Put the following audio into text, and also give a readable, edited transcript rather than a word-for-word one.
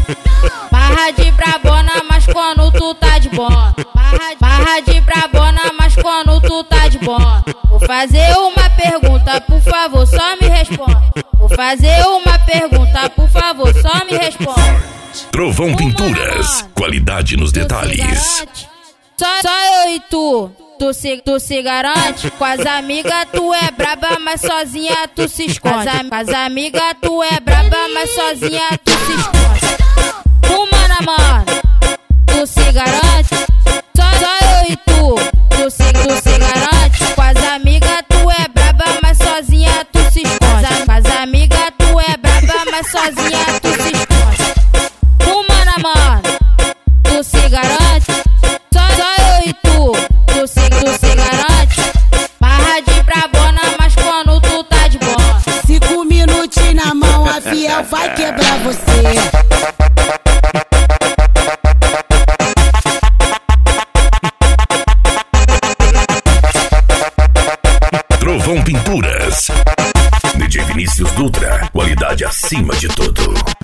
Barra de brabona, mas quando tu tá de bom. Barra de brabona, mas quando tu tá de bom. Vou fazer uma pergunta, por favor, só me responde. Vou fazer uma pergunta, por favor, só me responde. Trovão Pinturas, qualidade nos detalhes. Só eu e tu se garante. Com as amigas tu é braba, mas sozinha tu se esconde. Com as amigas tu é braba, mas sozinha tu se esconde. Mano a mano, tu se garante. Só eu e tu se garante. Com as amigas tu é braba, mas sozinha tu se esconde. Com as amigas tu é braba, mas sozinha tu se esconde. Mano a mano, tu se garante. Só eu e tu se garante. Barra de brabona, mas quando tu tá de boa. 5 minutinhos na mão, a fiel vai quebrar você. Trovão Pinturas, DJ Vinícius Dutra, qualidade acima de tudo.